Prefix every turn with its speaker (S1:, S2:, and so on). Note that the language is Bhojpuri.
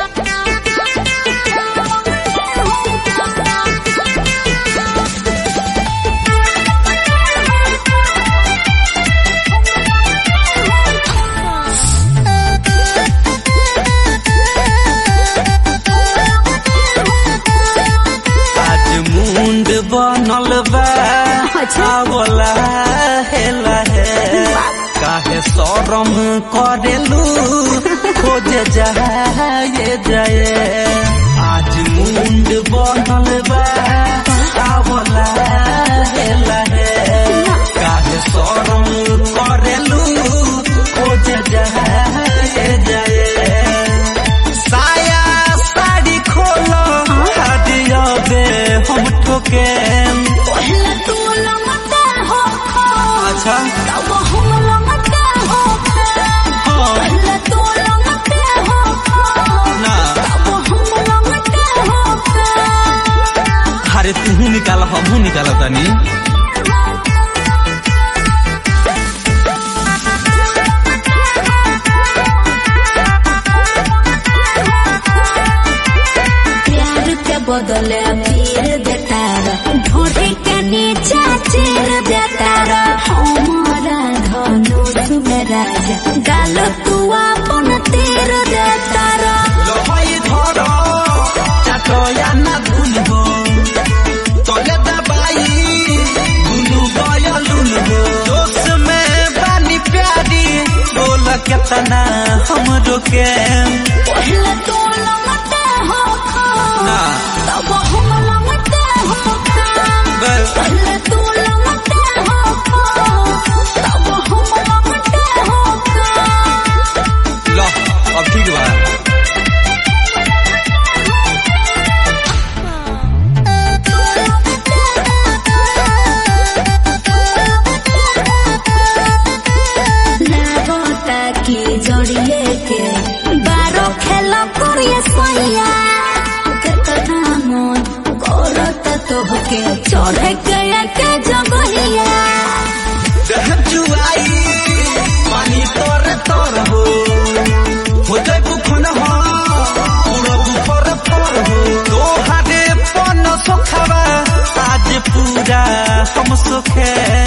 S1: बनल बा आवला हेला है काहे शरम करेलू खोज जाए जाए आज मुंड बनल बा आवला हेला है काहे शरम करेलू खोज जाए जाए साया साड़ी खोलो हदिया बे हम ठोके
S2: पहले तू लमते हो
S1: अच्छा
S2: तब हम लमते हो पहले तू लमते हो
S1: ना
S2: तब हम लमते हो
S1: अरे तू निकाल हम निकाल तनी
S2: बदले पीर देतारा ढोरी के नीचे चीर देतारा हमारा धनुष में राजा गाल तू अपन तीर देतारा
S1: लोहाई धरो चाटोया ना धुन हो तोले दबाई दुनु बयलुन हो जोश में बानी प्यारी बोल केतना हमरो के
S2: पहले तू लमते हो
S1: ना
S2: तब हम लमते हो पहले तू लमते हो तब हम लमते हो
S1: लो अब ठीक बा
S2: नागोता की जोड़िए के बारो खेला करिए सैया कितना मन करत तोहके चढ़े गया के जगहिया
S1: देह जुआई पानी तोर हो जाए बुखन हो पूरा बुफर फर हो तोहारे पन सोखबा आज पूरा हम सोखे